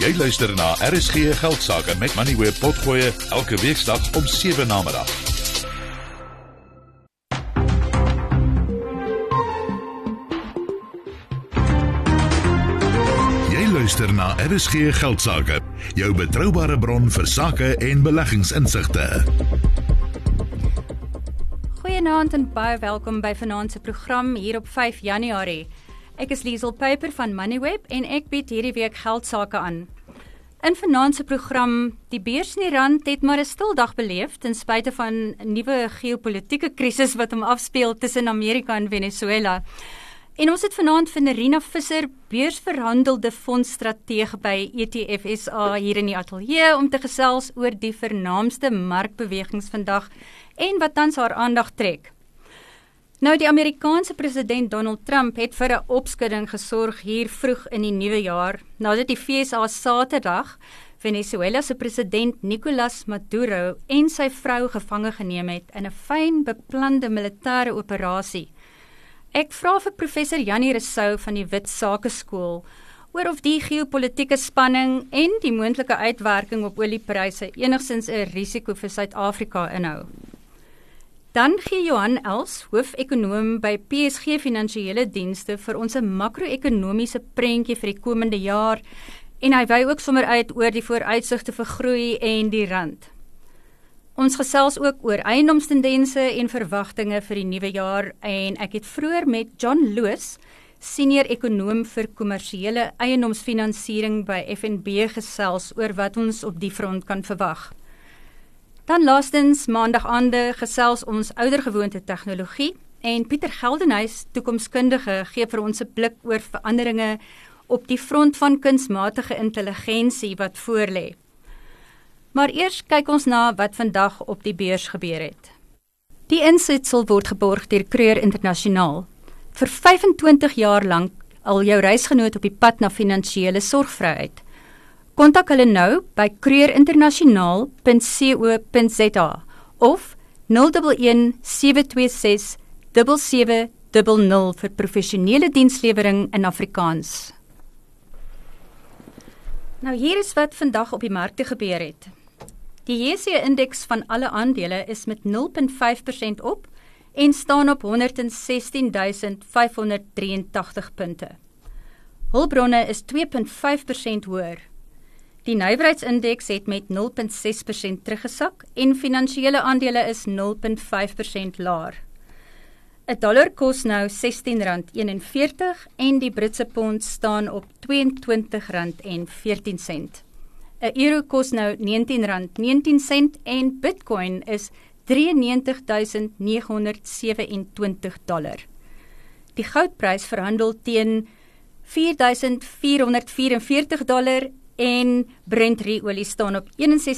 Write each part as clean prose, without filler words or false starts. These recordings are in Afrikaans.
Jy luister na RSG Geldsaake met Moneyweb Potgoe elke weeksdag om 7 namiddag. Jy luister na RSG Geldsaake, jou betroubare bron vir sake en beleggingsinsigte. Goeienaand en baie welkom by vanaand se program hier op 5 Januarie. Ek is Liesel Pijper van Moneyweb en ek bied hierdie week geldsaake aan. In vanaand se program, die beurs in die rand het maar 'n stil dag beleef ten spyte van 'n nuwe geopolitiese krisis wat hom afspeel tussen Amerika en Venezuela. En ons het vanaand vir Nerina Visser, beursverhandelde fondsstratege by ETF SA hier in die ateljee om te gesels oor die vernaamste markbewegings vandag en wat tans haar aandag trek. Nou, die Amerikaanse president Donald Trump het vir 'n opskudding gesorg hier vroeg in die nuwe jaar, nadat die VSA Saterdag Venezuela se president Nicolás Maduro en sy vrou gevange geneem het in 'n fyn beplande militêre operasie. Ek vra vir professor Jannie Rousseau van die Wit Sakeskool oor of die geopolitiese spanning en die moontlike uitwerking op oliepryse enigstens 'n risiko vir Suid-Afrika inhou. Dan gee Johan Els, hoofekonoom by PSG Finansiële Dienste, vir ons 'n makro-ekonomiese prentjie vir die komende jaar en hy wy ook sommer uit oor die vooruitsigte vir groei en die rand. Ons gesels ook oor eiendomstendense en verwagtinge vir die nuwe jaar en ek het vroeër met John Loos, senior ekonoom vir kommersiële eiendomsfinansiering by FNB gesels oor wat ons op die front kan verwag. Dan laastens, maandagaande gesels ons oudergewoonte tegnologie en Pieter Geldenhuys, toekomskundige, gee vir ons 'n blik oor veranderinge op die front van kunsmatige intelligensie wat voorlê. Maar eers kyk ons na wat vandag op die beurs gebeur het. Die insetsel word geborg deur Kreur Internasionaal. Vir 25 jaar lank al jou reisgenoot op die pad na finansiële sorgvryheid. Kontak hulle nou by kreurinternasionaal.co.za of 011 726 7700 vir professionele dienslewering in Afrikaans. Nou hier is wat vandag op die markte gebeur het. Die JSE-indeks van alle aandele is met 0,5% op en staan op 116.583 punte. Hulpbronne is 2,5% hoër. Die nywerheidsindeks het met 0,6% teruggesak en finansiële aandele is 0,5% laer. 'n dollar kos nou R16.41 en die Britse pond staan op R22.14. 'n euro kos nou R19.19 en Bitcoin is $93.927. Die goudprys verhandel teen $4.444 en Brent olie staan op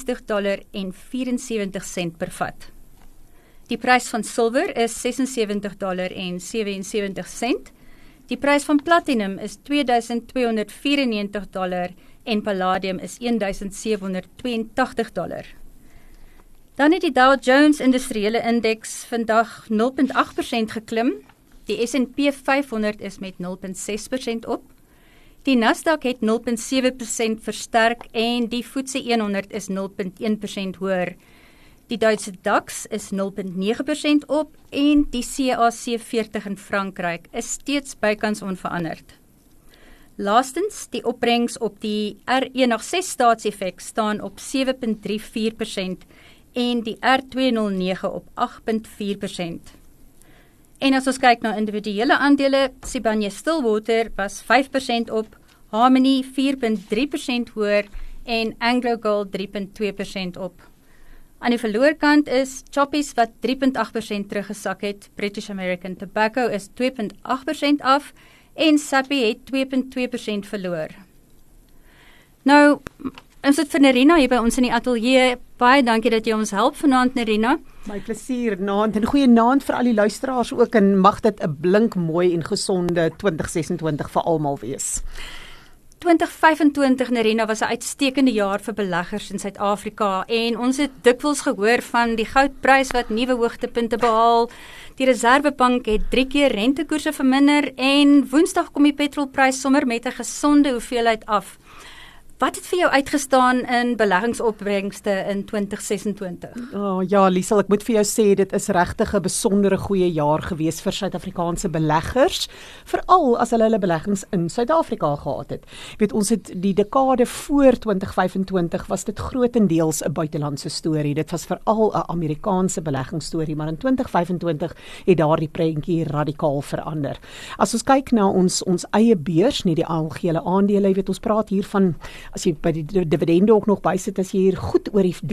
$61.74 per vat. Die prys van silwer is $76.77. Die prys van platinum is $2.294 en palladium is $1.782. Dan het die Dow Jones Industriële Indeks vandag 0,8% geklim. Die S&P 500 is met 0,6% op. Die Nasdaq het 0,7% versterk en die FTSE 100 is 0,1% hoër. Die Duitse DAX is 0,9% op en die CAC 40 in Frankryk is steeds bykans onveranderd. Laastens, die opbrengs op die R186 staatseffek staan op 7,34% en die R209 op 8,4%. En as ons kyk na individuele aandele, Sibanye-Stillwater was 5% op, Harmony 4,3% hoër en AngloGold 3,2% op. Aan die verloorkant is Choppies wat 3,8% teruggesak het, British American Tobacco is 2,8% af en Sappi het 2,2% verloor. Nou, ons het vir Nerina hier by ons in die ateljee. Baie dankie dat jy ons help vanaand, Nerina. My plesier, naand en goeie naand vir al die luisteraars ook en mag dit 'n blink mooi en gesonde 2026 vir almal wees. 2025, Nerina, was 'n uitstekende jaar vir beleggers in Suid-Afrika en ons het dikwels gehoor van die goudprys wat nuwe hoogtepunte behaal. Die Reserwebank het 3 keer rentekoerse verminder en Woensdag kom die petrolprys sommer met 'n gesonde hoeveelheid af. Wat het vir jou uitgestaan in beleggingsopbrengste in 2026? Ja, Liesel, ek moet vir jou sê, dit is regtig 'n besondere goeie jaar gewees vir Suid-Afrikaanse beleggers, veral as hulle beleggings in Suid-Afrika gehad het. Weet, ons het die dekade voor 2025 was dit grootendeels 'n buitelandse storie. Dit was veral 'n Amerikaanse beleggingsstorie, maar in 2025 het daardie prentjie radikaal verander. As ons kyk na ons eie beurs, nie die algehele aandele, jy weet, ons praat hier van, as jy by die dividende ook nog bysit, as jy hier goed oor die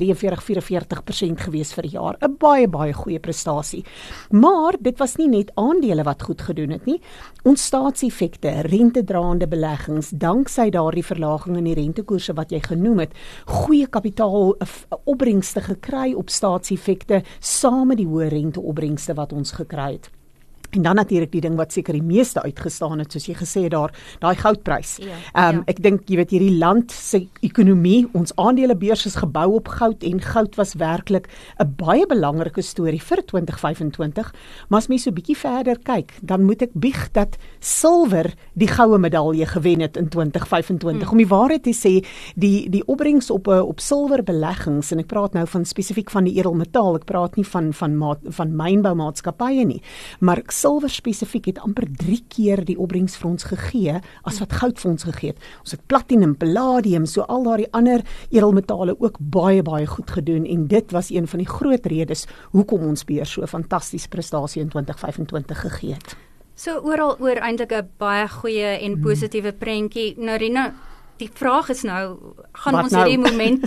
43-44% gewees vir die jaar. 'n Baie goeie prestasie. Maar dit was nie net aandele wat goed gedoen het nie. Ons staatseffekte, rentedraande beleggings, danksy daardie verlaging in die rentekoerse wat jy genoem het, goeie kapitaal opbrengste gekry op staatseffekte, saam met die hoë renteopbrengste wat ons gekry het. En dan natuurlik die ding wat seker die meeste uitgestaan het, soos jy gesê het daar, daai goudprys. Ek dink, jy weet, hierdie land se ekonomie, ons aandelebeurs is gebou op goud, en goud was werklik 'n baie belangrike storie vir 2025, maar as mens so 'n bietjie verder kyk, dan moet ek bieg dat silwer die goue medalje gewen het in 2025. Om die waarheid te sê, die opbrengs op silwerbeleggings, en ek praat nou van spesifiek van die edelmetaal, ek praat nie van mynboumaatskappye nie, maar silwer spesifiek het amper 3 keer die opbrengs vir ons gegee as wat goud vir ons gegee het. Ons het platinum, palladium, so al daardie ander edelmetale ook baie goed gedoen, en dit was een van die groot redes hoekom ons beurs so 'n fantastiese prestasie in 2025 gegee het. So oral oor eintlik 'n baie goeie en positiewe prentjie. Nou Rina, die vraag is nou, gaan ons hierdie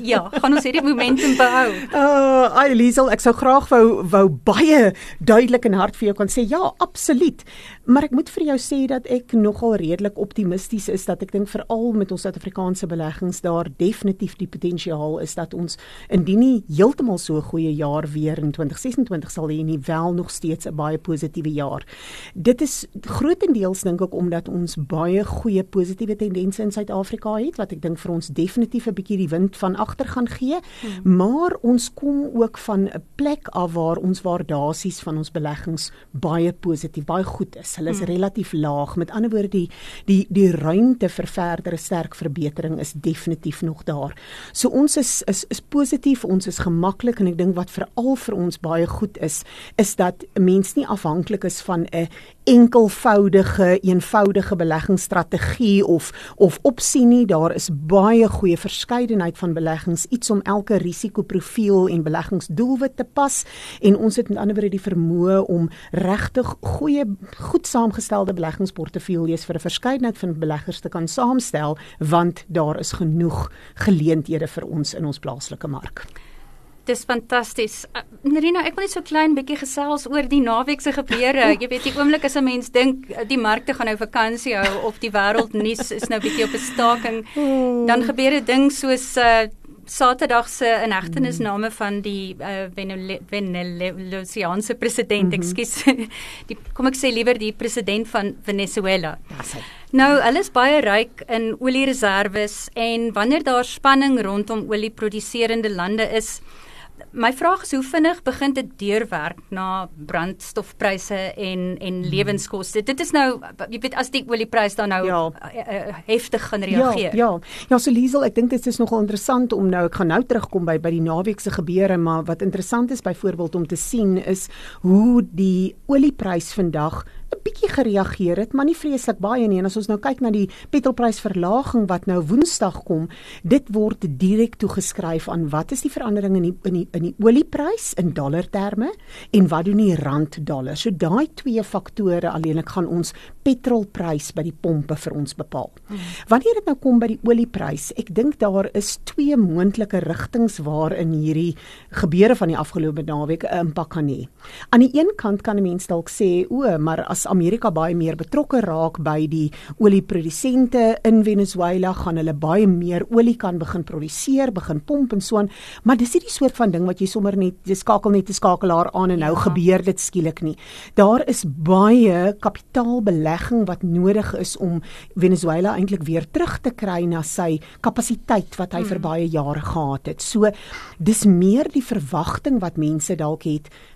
momentum behou? Liesel, ek sou graag wou baie duidelik en hard vir jou kan sê, ja, absoluut. Maar ek moet vir jou sê dat ek nogal redelik optimisties is, dat ek dink veral met ons Suid-Afrikaanse beleggings daar definitief die potensiaal is dat ons, indien nie heeltemal so 'n goeie jaar weer in 2026 sal hê nie, wel nog steeds 'n baie positiewe jaar. Dit is grootendeels dink ek omdat ons baie goeie positiewe tendense in Suid-Afrika het, wat ek dink vir ons definitief 'n bietjie die wind van agter gaan gee, maar ons kom ook van 'n plek af waar ons waardasies van ons beleggings baie positief, baie goed is. Hulle is relatief laag. Met ander woorde, die ruimte vir verdere sterk verbetering is definitief nog daar. So ons is positief, ons is gemaklik, en ek dink wat veral vir ons baie goed is dat 'n mens nie afhanklik is van 'n eenvoudige beleggingsstrategie of opsie nie. Daar is baie goeie verskeidenheid van beleggings, iets om elke risikoprofiel en beleggingsdoelwit te pas, en ons het met ander woorde die vermoë om regtig goed saamgestelde beleggingsportefeuilles vir 'n verskeidenheid van beleggers te kan saamstel, want daar is genoeg geleenthede vir ons in ons plaaslike mark. Dis fantasties. Nerina, ek wil net so klein bietjie gesels oor die naweek se gebeure. Jy weet, die oomblik as 'n mens dink die markte gaan nou vakansie hou of die wêreldnuus is nou bietjie op 'n staking, dan gebeur 'n ding soos Saterdag se inhegtenisname van die Venezuelaanse president, kom ek sê liewer die president van Venezuela. Nou, hulle is baie ryk in oliereserwes, en wanneer daar spanning rondom olieproduserende lande is, my vraag is, hoe vinnig begin dit deurwerk na brandstofpryse en lewenskoste? Dit is nou, jy weet, as die olieprys dan nou heftig gaan reageer. Ja, so Liesel, ek dink dit is nogal interessant om nou, ek gaan nou terugkom by die naweekse gebeure, maar wat interessant is byvoorbeeld om te sien is hoe die olieprys vandag 'n bietjie gereageer het, maar nie vreeslik baie nie. En as ons nou kyk na die petrolprysverlaging wat nou Woensdag kom, dit word direk toegeskryf aan wat is die verandering in die olieprys in dollarterme en wat doen die rand dollar. So daai twee faktore alleenlik gaan ons petrolprys by die pompe vir ons bepaal. Wanneer dit nou kom by die olieprys, ek dink daar is twee moontlike rigtings waarin hierdie gebeure van die afgelope naweek 'n impak kan hê. Aan die een kant kan 'n mens dalk sê, maar as Amerika baie meer betrokke raak by die olieprodusente in Venezuela, gaan hulle baie meer olie kan begin produseer, begin pomp en so aan, maar dis nie die soort van ding wat jy sommer net, jy skakel net 'n skakelaar aan en nou gebeur dit skielik nie. Daar is baie kapitaalbelegging wat nodig is om Venezuela eintlik weer terug te kry na sy kapasiteit wat hy vir baie jare gehad het. So dis meer die verwagting wat mense dalk het,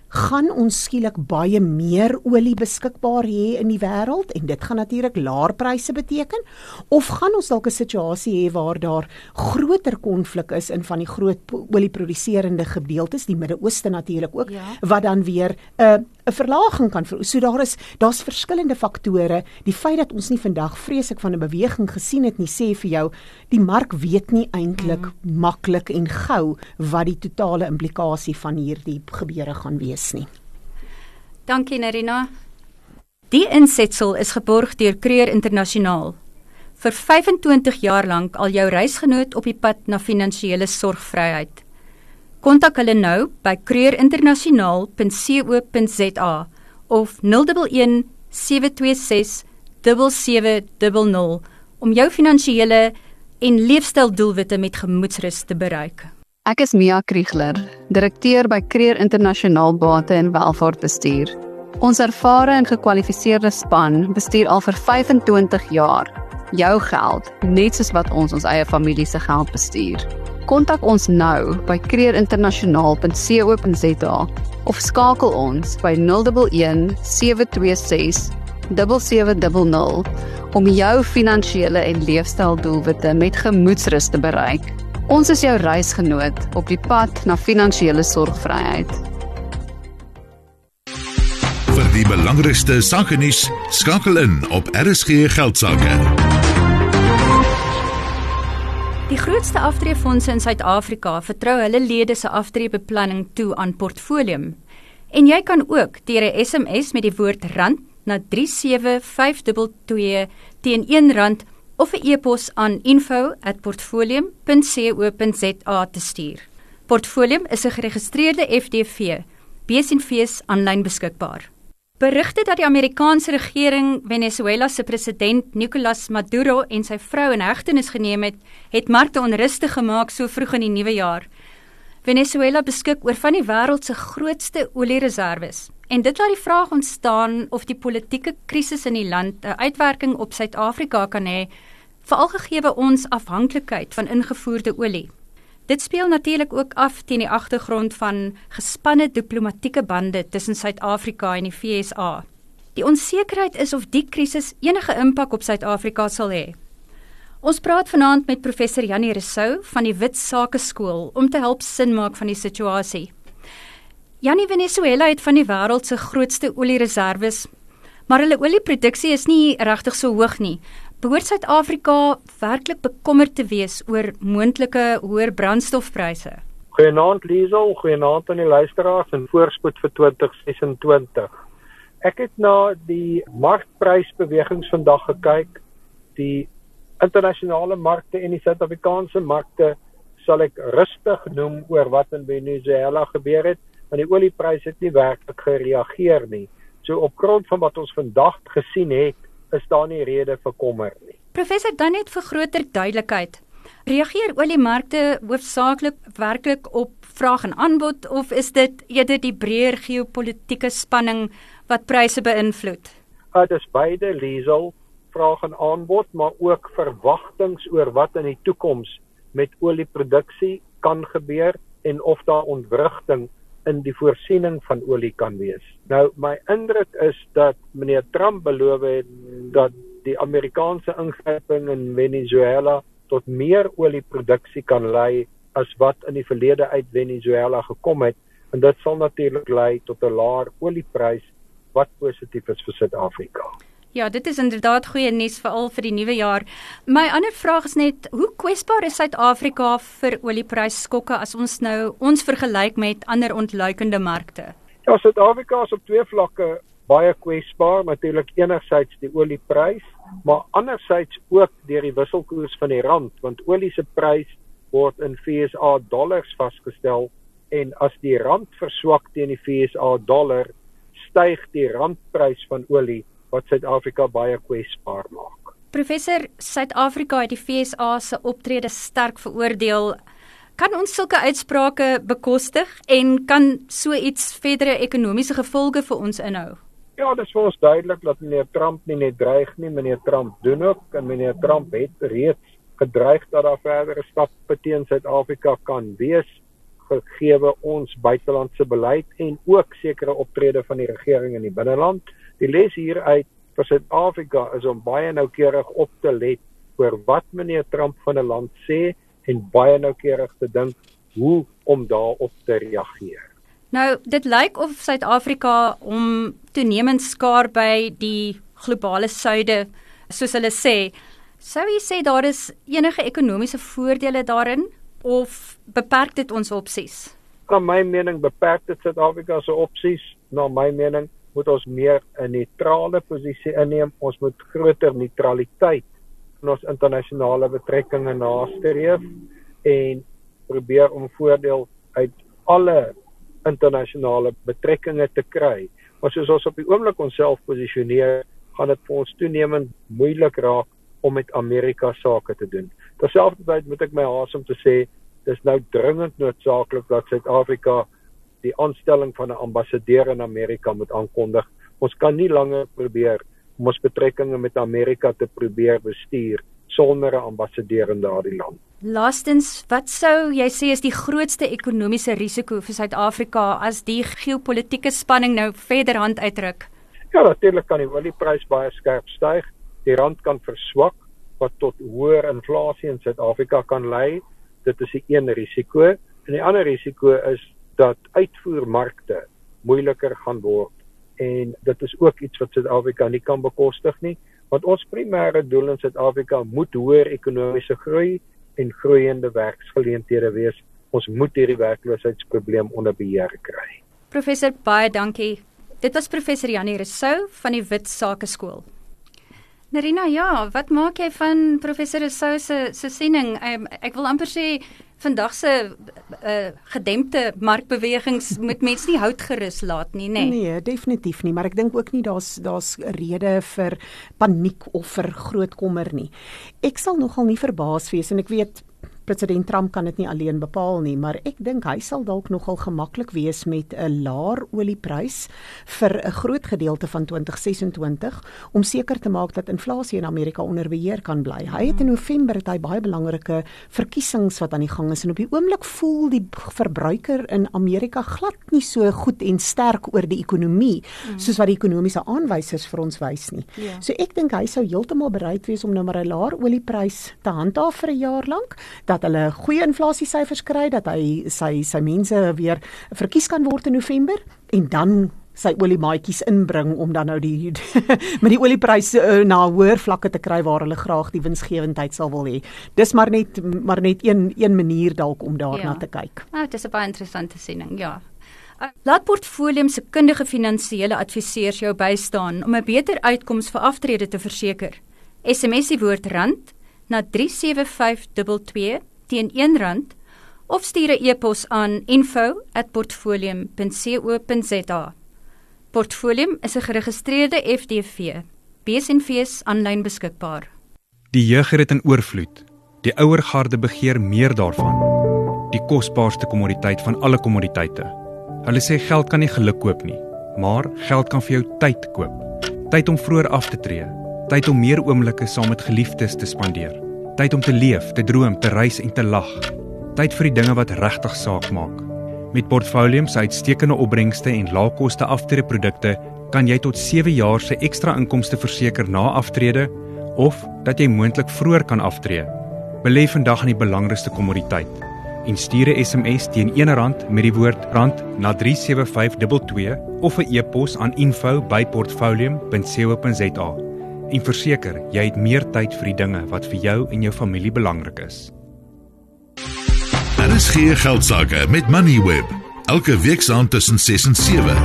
gaan ons skielik baie meer olie beskikbaar hê in die wêreld en dit gaan natuurlik laer pryse beteken, of gaan ons dalk 'n situasie hê waar daar groter konflik is in van die groot olieproduserende gedeeltes, die Midde-Ooste natuurlik ook, wat dan weer 'n verlaging kan veroorsaak. So daar's verskillende faktore. Die feit dat ons nie vandag vreeslik van 'n beweging gesien het nie, sê vir jou, die mark weet nie eintlik maklik en gou wat die totale implikasie van hierdie gebeure gaan wees nie. Dankie Nerina. Die insetsel is geborg deur Creer Internasionaal. Vir 25 jaar lank al jou reisgenoot op die pad na finansiële sorgvryheid. Kontak hulle nou by creerinternasionaal.co.za of 011 726 7700 om jou finansiële en leefstyldoelwitte met gemoedsrus te bereik. Ek is Mia Kriegler, direkteur by Creer Internasionaal Bate en Welvaartbestuur. Ons ervare en gekwalifiseerde span bestuur al vir 25 jaar jou geld, net soos wat ons eie familie se geld bestuur. Kontak ons nou by creerinternasionaal.co.za of skakel ons by 011 726 7700 om jou finansiële en leefstyldoelwitte met gemoedsrus te bereik. Ons is jou reisgenoot op die pad na finansiële sorgvryheid. Vir die belangrikste sakenuus, skakel in op RSG Geldsaake. Die grootste aftreefondse in Suid-Afrika vertrou hulle lede se aftreebeplanning toe aan Portfolium. En jy kan ook deur 'n SMS met die woord rand na 37522 teen R1 of 'n e-pos aan info@portfolium.co.za te stuur. Portfolium is 'n geregistreerde FDV, besenfees aanlyn beskikbaar. Berigte dat die Amerikaanse regering Venezuela se president Nicolas Maduro en sy vrou in hegtenis geneem het markte onrustig gemaak so vroeg in die nuwe jaar. Venezuela beskik oor van die wêreld se grootste oliereserwes en dit laat die vraag ontstaan of die politieke krisis in die land 'n uitwerking op Suid-Afrika kan hê, veral gegee ons afhanklikheid van ingevoerde olie. Dit speel natuurlik ook af teen die agtergrond van gespanne diplomatieke bande tussen Suid-Afrika en die VSA. Die onsekerheid is of die krisis enige impak op Suid-Afrika sal hê. Ons praat vanaand met professor Jannie Rousseau van die Wit Sake Skool om te help sin maak van die situasie. Jannie, Venezuela het van die wêreld se grootste oliereserwes, maar hulle olieproduksie is nie regtig so hoog nie. Behoort Suid-Afrika werklik bekommerd te wees oor moontlike hoër brandstofpryse? Goeienaand Liesel, goeienaand aan die luisteraars en voorspoed vir 2026. Ek het na die markprysbewegings vandag gekyk. Die internasionale markte en die Suid-Afrikaanse markte sal ek rustig noem oor wat in Venezuela gebeur het, want die olieprys het nie werklik gereageer nie. So op grond van wat ons vandag gesien het, is daar nie rede vir kommer nie. Professor, dan net vir groter duidelikheid. Reageer oliemarkte hoofsaaklik werklik op vraag en aanbod of is dit eerder die breër geopolitiese spanning wat pryse beïnvloed? Dit is beide, Liesel, vraag en aanbod, maar ook verwagtings oor wat in die toekoms met olieproduksie kan gebeur en of daar ontwrigting in die voorsiening van olie kan wees. Nou, my indruk is dat meneer Trump beloof het dat die Amerikaanse ingryping in Venezuela tot meer olieproduksie kan lei as wat in die verlede uit Venezuela gekom het, en dit sal natuurlik lei tot 'n laer olieprys wat positief is vir Suid-Afrika. Ja, dit is inderdaad goeie nuus veral vir die nuwe jaar. My ander vraag is net, hoe kwesbaar is Suid-Afrika vir oliepryskokke as ons nou ons vergelyk met ander ontluikende markte? Ja, Suid-Afrika is op twee vlakke baie kwesbaar, natuurlik enerzijds die olieprys, maar anderzijds ook deur die wisselkoers van die rand, want olie se prys word in VSA dollars vasgestel en as die rand verswak teen die VSA dollar, styg die randprys van olie wat Suid-Afrika baie kwesbaar maak. Professor, Suid-Afrika het die VSA se optrede sterk veroordeel. Kan ons sulke uitsprake bekostig en kan so iets verdere ekonomiese gevolge vir ons inhou? Ja, dit is vir ons duidelik dat meneer Trump nie net dreig nie, meneer Trump doen ook, en meneer Trump het reeds gedreig dat daar verdere stappe teen Suid-Afrika kan wees. gegee ons buitelandse beleid en ook sekere optrede van die regering in die binneland. Die les hieruit vir Suid-Afrika is om baie noukeurig op te let oor wat meneer Trump van 'n land sê en baie noukeurig te dink hoe om daarop te reageer. Nou, dit lyk of Suid-Afrika om toenemend skaar by die globale suide, soos hulle sê. Sou jy sê daar is enige ekonomiese voordele daarin of beperk dit ons opsies? Na my mening beperk dit Suid-Afrika se opsies. Na my mening moet ons meer 'n neutrale posisie inneem. Ons moet groter neutraliteit in ons internasionale betrekkinge nastreef en probeer om voordeel uit alle internasionale betrekkinge te kry. Maar soos ons op die oomblik onsself posisioneer, gaan dit vir ons toenemend moeilik raak om met Amerika sake te doen. Terselfdertyd moet ek my haas om te sê, dis nou dringend noodsaaklik dat Suid-Afrika die aanstelling van 'n ambassadeur in Amerika moet aankondig. Ons kan nie langer probeer om ons betrekkinge met Amerika te probeer bestuur sonder 'n ambassadeur in daardie land. Laastens, wat sou jy sê is die grootste ekonomiese risiko vir Suid-Afrika as die geopolitiese spanning nou verder hand uitruk? Ja, natuurlik kan die olieprys baie skerp styg. Die rand kan verswak wat tot hoër inflasie in Suid-Afrika kan lei. Dit is die een risiko. En die ander risiko is dat uitvoermarkte moeiliker gaan word. En dit is ook iets wat Suid-Afrika nie kan bekostig nie, want ons primêre doel in Suid-Afrika moet hoër ekonomiese groei en groeiende werksgeleenthede wees. Ons moet hierdie werkloosheidsprobleem onder beheer kry. Professor, baie dankie. Dit was professor Janie Rousseau van die Wit Sakeskool. Nerina, ja, wat maak jy van professor Rousseau se siening? Ek wil amper sê vandag se gedempte markbewegings moet mens nie hout gerus laat nie, nê? Nee, definitief nie, maar ek dink ook nie daar's rede vir paniek of vir groot kommer nie. Ek sal nogal nie verbaas wees en ek weet president Trump kan dit nie alleen bepaal nie, maar ek dink hy sal dalk nogal gemaklik wees met 'n laer olieprys vir 'n groot gedeelte van 2026 om seker te maak dat inflasie in Amerika onder beheer kan bly. Hy het in November baie belangrike verkiesings wat aan die gang is en op die oomblik voel die verbruiker in Amerika glad nie so goed en sterk oor die ekonomie soos wat die ekonomiese aanwysers vir ons wys nie. Ja. So ek dink hy sou heeltemal bereid wees om nou maar 'n laer olieprys te handhaaf vir 'n jaar lank, dat hulle goeie inflasiesyfers kry, dat hy sy mense weer verkies kan word in November en dan sy oliemaatjies inbring om dan nou met die olieprys na hoër vlakke te kry waar hulle graag die winsgewendheid sal wil hê. Dis maar net een manier dalk om daarna te kyk. Dit is 'n baie interessante siening, ja. Laat Portfolium se kundige finansiële adviseurs jou bystaan om 'n beter uitkoms vir aftrede te verseker. SMS die woord rand na 37522 teen R1 of stuur 'n e-pos aan info@portfolium.co.za. Portfolium is 'n geregistreerde FDV. BSNV is aanlyn beskikbaar. Die jeug het dit in oorvloed. Die ouer garde begeer meer daarvan. Die kosbaarste kommoditeit van alle kommoditeite. Hulle sê geld kan nie geluk koop nie, maar geld kan vir jou tyd koop. Tyd om vroeër af te tree. Tyd om meer oomblikke saam met geliefdes te spandeer. Tyd om te leef, te droom, te reis en te lag. Tyd vir die dinge wat regtig saak maak. Met Portfolium se uitstekende opbrengste en laagkoste aftreeprodukte kan jy tot 7 jaar se ekstra inkomste verseker na aftrede of dat jy moontlik vroeër kan aftree. Belê vandag in die belangrikste kommoditeit en stuur 'n SMS teen R1 met die woord rand na 37522 of 'n e-pos aan info@portfolium.co.za. En verseker, jy het meer tyd vir die dinge wat vir jou en jou familie belangrik is. RSG Geldsaake met Moneyweb. Elke week saam tussen 6 en 7.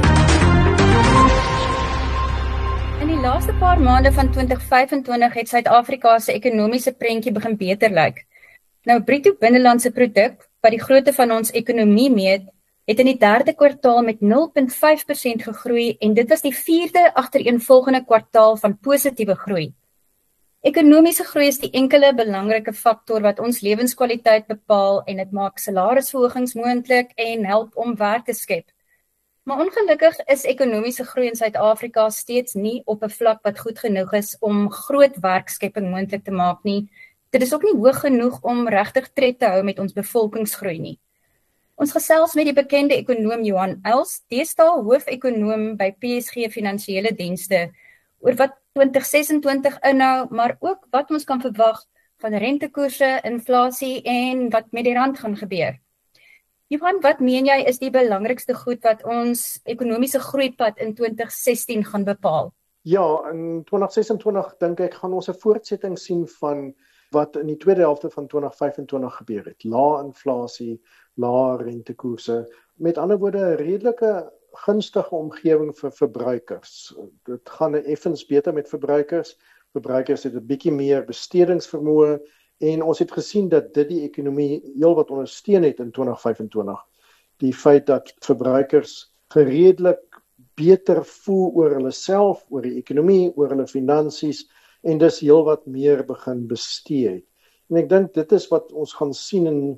In die laaste paar maande van 2025 het Suid-Afrika se ekonomiese prentjie begin beter lyk. Nou, bruto binnelandse produk, wat die grootte van ons ekonomie meet, het in die derde kwartaal met 0,5% gegroei en dit was die 4de agtereenvolgende kwartaal van positiewe groei. Ekonomiese groei is die enkele belangrike faktor wat ons lewenskwaliteit bepaal en dit maak salarisverhogings moontlik en help om werk te skep. Maar ongelukkig is ekonomiese groei in Suid-Afrika steeds nie op 'n vlak wat goed genoeg is om groot werkskepping moontlik te maak nie. Dit is ook nie hoog genoeg om regtig tred te hou met ons bevolkingsgroei nie. Ons gesels met die bekende ekonoom Johan Els, deesdae hoofekonoom by PSG Finansiële Dienste, oor wat 2026 inhou, maar ook wat ons kan verwag van rentekoerse, inflasie en wat met die rand gaan gebeur. Johan, wat meen jy is die belangrikste goed wat ons ekonomiese groeipad in 2016 gaan bepaal? Ja, in 2026 dink ek gaan ons 'n voortsetting sien van wat in die tweede helfte van 2025 gebeur het. Lae inflasie, lae rentekoerse, met ander woorde 'n redelike gunstige omgewing vir verbruikers. Dit gaan effens beter met verbruikers. Verbruikers het 'n bietjie meer bestedingsvermoë en ons het gesien dat dit die ekonomie heelwat ondersteun het in 2025. Die feit dat verbruikers redelik beter voel oor hulle self, oor die ekonomie, oor hulle finansies en dis heelwat meer begin bestee het. En ek dink dit is wat ons gaan sien in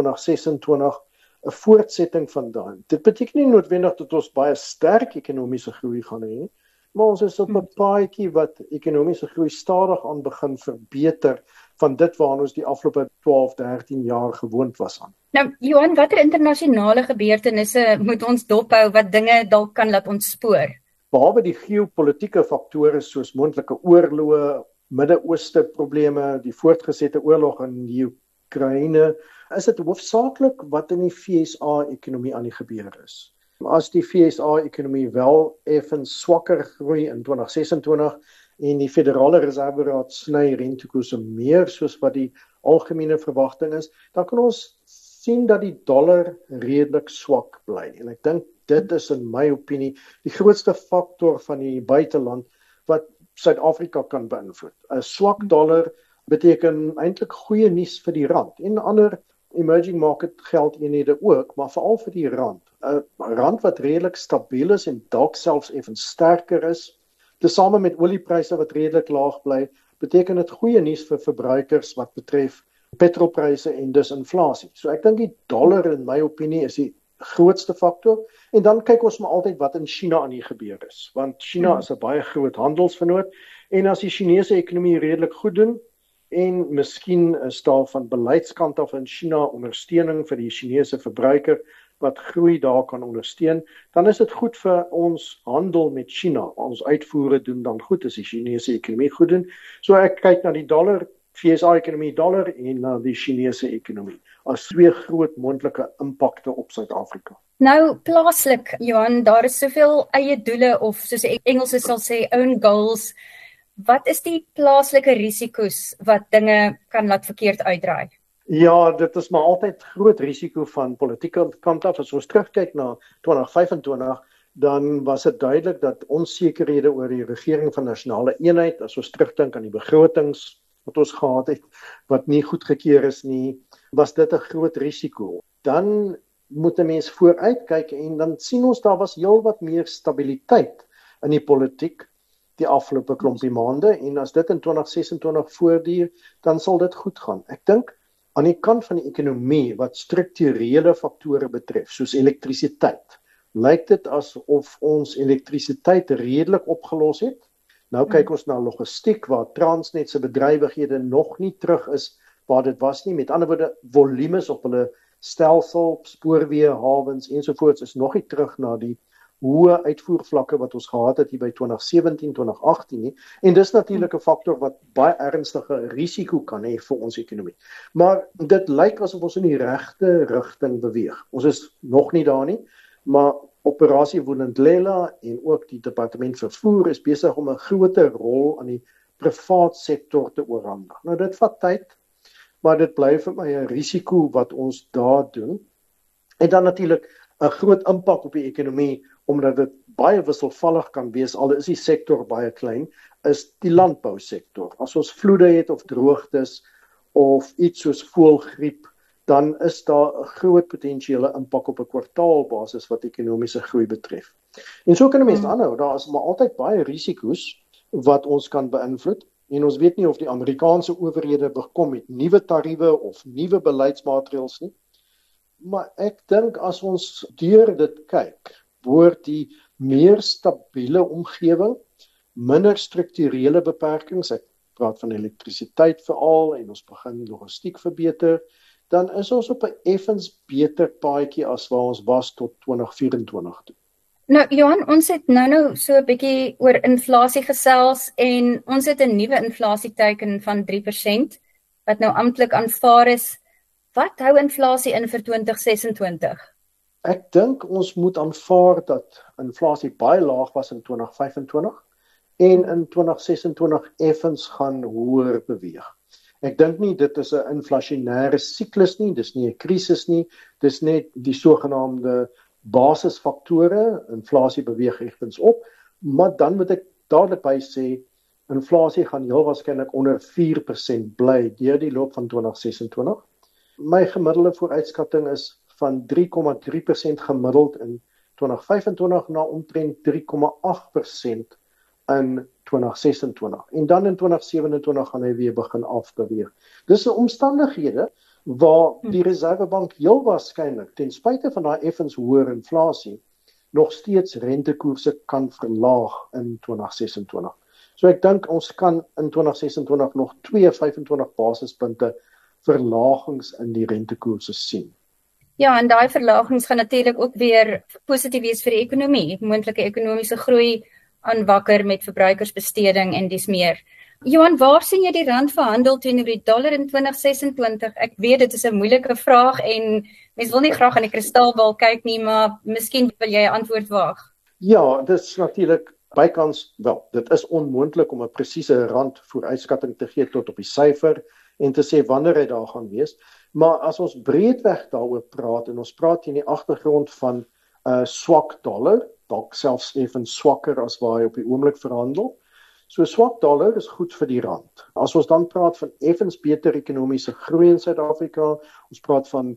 2026, 'n voortsetting van daai. Dit beteken nie noodwendig dat ons baie sterk ekonomiese groei gaan hê nie, maar ons is op 'n paadjie wat ekonomiese groei stadig aan begin verbeter van dit waaraan ons die afgelope 12, 13 jaar gewoond was aan. Nou, Johan, watter internasionale gebeurtenisse moet ons dophou wat dinge dalk kan laat ontspoor? Behalwe die geopolitiese faktore soos moontlike oorloë, Midde-Ooste probleme, die voortgesette oorlog in die Oekraïne, is dit hoofsaaklik wat in die FSA-ekonomie aan die gebeur is. As die FSA-ekonomie wel effens swakker groei in 2026 en die Federale Reserveraad sny rentekoerse meer soos wat die algemene verwagting is, dan kan ons sien dat die dollar redelik swak bly. En ek dink dit is in my opinie die grootste faktor van die buiteland wat Suid-Afrika kan beïnvloed. 'n Swak dollar beteken eintlik goeie nuus vir die rand en ander emerging market geldeenhede ook, maar veral vir die rand. 'n Rand wat redelik stabiel is en dalk selfs effens sterker is, tesame met oliepryse wat redelik laag bly, beteken dit goeie nuus vir verbruikers wat betref petrolpryse en dus inflasie. So ek dink die dollar in my opinie is die grootste faktor en dan kyk ons maar altyd wat in China aan die gebeur is, want China is 'n baie groot handelsvernoot en as die Chinese ekonomie redelik goed doen en miskien is daar van beleidskant af in China ondersteuning vir die Chinese verbruiker wat groei daar kan ondersteun, dan is dit goed vir ons handel met China. Ons uitvoere doen dan goed as die Chinese ekonomie goed doen. So ek kyk na die dollar, FSA-ekonomie dollar en na die Chinese ekonomie as twee groot moontlike impakte op Suid-Afrika. Nou, plaaslik, Johan, daar is soveel eie doele of soos die Engelse sal sê, own goals. Wat is die plaaslike risiko's wat dinge kan laat verkeerd uitdraai? Ja, dit is maar altyd groot risiko van politieke kant af. As ons terugkyk na 2025, dan was dit duidelik dat onsekerhede oor die regering van nasionale eenheid, as ons terugdink aan die begrotings wat ons gehad het, wat nie goedgekeur is nie, was dit 'n groot risiko. Dan moet 'n mens vooruitkyk en dan sien ons daar was heelwat meer stabiliteit in die politiek die afgelope klompie maande en as dit in 2026 voortduur, dan sal dit goed gaan. Ek dink aan die kant van die ekonomie wat strukturele faktore betref, soos elektrisiteit, lyk dit asof ons elektrisiteit redelik opgelos het. Nou kyk ons na logistiek waar Transnet se bedrywighede nog nie terug is waar dit was nie. Met ander woorde, volumes op hulle stelsel, spoorweë, hawens ensovoorts is nog nie terug na die hoë uitvoervlakke wat ons gehad het hier by 2017, 2018 nie. En dis natuurlik 'n faktor wat baie ernstige risiko kan hê vir ons ekonomie. Maar dit lyk asof ons in die regte rigting beweeg. Ons is nog nie daar nie, maar Operasie Vulindlela en ook die departement vervoer is besig om 'n groter rol aan die privaat sektor te oorhandig. Nou dit vat tyd, maar dit bly vir my 'n risiko wat ons daar doen. En dan natuurlik 'n groot impak op die ekonomie omdat dit baie wisselvallig kan wees al is die sektor baie klein, is die landbousektor. As ons vloede het of droogtes of iets soos voëlgriep, dan is daar 'n groot potensiële impak op 'n kwartaalbasis wat ekonomiese groei betref. En so kan 'n mens aanhou, daar is maar altyd baie risiko's wat ons kan beïnvloed en ons weet nie of die Amerikaanse owerhede bekom met nuwe tariewe of nuwe beleidsmaatreëls nie. Maar ek dink as ons deur dit kyk, word die meer stabiele omgewing, minder strukturele beperkings, ek praat van elektrisiteit veral en ons begin logistiek verbeter, dan is ons op 'n effens beter paadjie as waar ons was tot 2024 toe. Nou Johan, ons het nou so 'n bietjie oor inflasie gesels en ons het 'n nuwe inflasieteiken van 3% wat nou amptelik aanvaar is. Wat hou inflasie in vir 2026? Ek dink ons moet aanvaar dat inflasie baie laag was in 2025 en in 2026 effens gaan hoër beweeg. Ek dink nie dit is 'n inflasionêre siklus nie, dis nie 'n krisis nie, dis net die sogenaamde basisfaktore. Inflasie beweeg effens op, maar dan moet ek dadelik by sê inflasie gaan heel waarskynlik onder 4% bly deur die loop van 2026. My gemiddelde vooruitskatting is van 3,3% gemiddeld in 2025 na omtrent 3,8% in 2026. En dan in 2027 gaan hy weer begin afbeweeg. Dis 'n omstandighede waar die Reservebank heel waarskynlik ten spyte van daai effens hoër inflasie nog steeds rentekoerse kan verlaag in 2026. So ek dink ons kan in 2026 nog 25 basispunte verlagings in die rentekoerse sien. Ja, en daai verlagings gaan natuurlik ook weer positief wees vir die ekonomie, moontlike ekonomiese groei aanwakker met verbruikersbesteding en dis meer. Johan, waar sien jy die rand verhandel teenoor die dollar in 2026? Ek weet dit is 'n moeilike vraag en mens wil nie graag in die kristalbal kyk nie, maar miskien wil jy 'n antwoord waag. Ja, dit is natuurlik bykans wel. Dit is onmoontlik om 'n presiese rand vooruitskatting te gee tot op die syfer en te sê wanneer hy daar gaan wees. Maar as ons breedweg daaroor praat en ons praat in die agtergrond van 'n swak dollar, dalk selfs effens swakker as waar hy op die oomblik verhandel. So swak dollar is goed vir die rand. As ons dan praat van effens beter ekonomiese groei in Suid-Afrika, ons praat van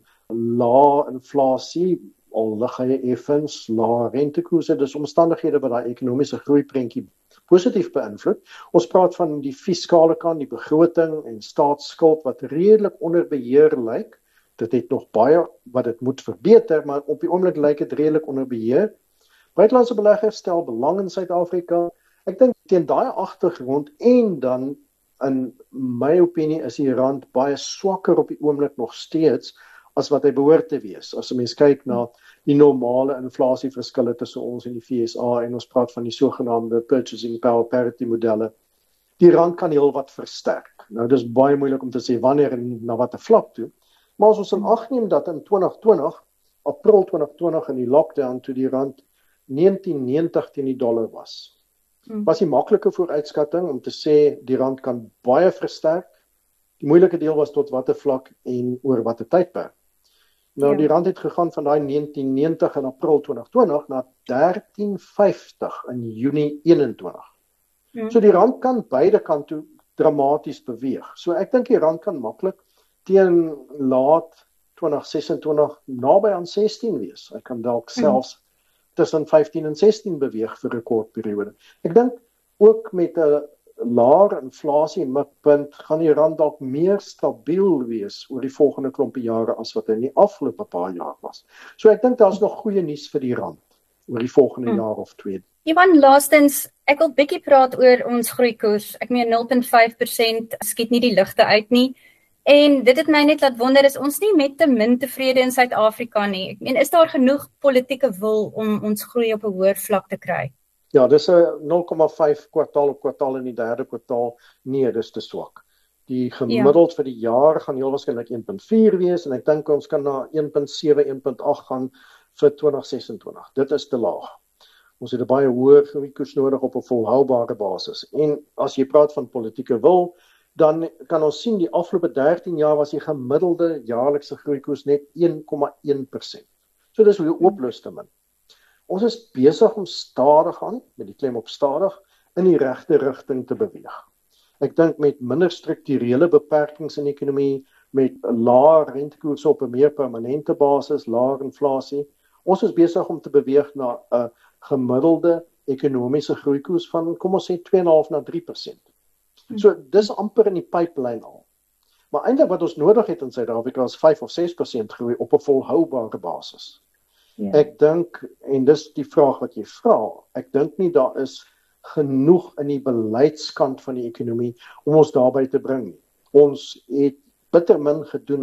lae inflasie, al lig hy effens, lae rentekoerse, dis omstandighede wat daai ekonomiese groeiprentjie positief beïnvloed. Ons praat van die fiskale kant, die begroting en staatsskuld wat redelik onder beheer lyk. Dit het nog baie wat dit moet verbeter, maar op die oomblik lyk dit redelik onder beheer. Buitelandse beleggers stel belang in Suid-Afrika. Ek dink teen daai agtergrond en dan in my opinie is die rand baie swakker op die oomblik nog steeds as wat hy behoort te wees. As 'n mens kyk na die normale inflasieverskille tussen ons en die FSA en ons praat van die sogenaamde purchasing power parity modelle, die rand kan heel wat versterk. Nou dis baie moeilik om te sê wanneer en na watter vlak toe, maar as ons in ag neem dat in 2020, April 2020 in die lockdown toe die rand 19.90 teen die dollar was die maklike vooruitskatting om te sê die rand kan baie versterk. Die moeilike deel was tot watter vlak en oor watter tydperk. Nou die rand het gegaan van daai 19.90 in April 2020 na 13.50 in Junie 21. So die rand kan beide kant toe dramaties beweeg. So ek dink die rand kan maklik teen laat 2026 naby aan 16 wees. Hy kan dalk selfs tussen 15 en 16 beweeg vir 'n kort periode. Ek dink ook met 'n laer inflasie mikpunt gaan die rand dalk meer stabiel wees oor die volgende klompie jare as wat hy in die afgelope paar jaar was. So ek dink daar's nog goeie nuus vir die rand oor die volgende jaar of twee. Ivan, laastens, ek wil bietjie praat oor ons groeikoers. Ek meen 0.5% skiet nie die ligte uit nie. En dit het my net laat wonder, is ons nie met te min tevrede in Suid-Afrika nie. Ek meen, is daar genoeg politieke wil om ons groei op 'n hoër vlak te kry? Ja, dis 'n 0,5 kwartaal op kwartaal in die derde kwartaal. Nee, dis te swak. Die gemiddeld vir die jaar gaan heel waarskynlik 1.4 wees en ek dink ons kan na 1.7, 1.8 gaan vir 2026. Dit is te laag. Ons het 'n baie hoër groeikoers nodig op 'n volhoubare basis. En as jy praat van politieke wil, dan kan ons sien die afgelope 13 jaar was die gemiddelde jaarlikse groeikoers net 1,1%. So dis hoe hoopeloos te min. Ons is besig om stadig aan, met die klem op stadig, in die regte rigting te beweeg. Ek dink met minder strukturele beperkings in die ekonomie, met laer rentekoerse op 'n meer permanente basis, laer inflasie, ons is besig om te beweeg na 'n gemiddelde ekonomiese groeikoers van, kom ons sê 2,5 na 3%. So dis amper in die pipeline al. Maar eintlik wat ons nodig het in Suid-Afrika is 5 of 6% groei op 'n volhoubare basis. Ja. Ek dink, en dis die vraag wat jy vra, ek dink nie daar is genoeg in die beleidskant van die ekonomie om ons daarby te bring. Ons het bitter min gedoen aan